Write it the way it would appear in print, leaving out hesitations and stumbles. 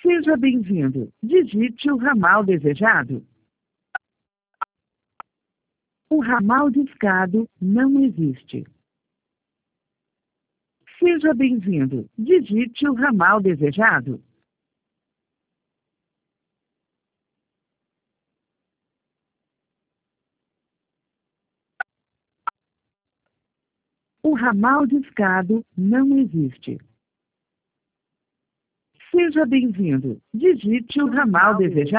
Seja bem-vindo. Digite o ramal desejado. O ramal discado não existe. Seja bem-vindo. Digite o ramal desejado. O ramal discado não existe. Seja bem-vindo. Digite o ramal desejado.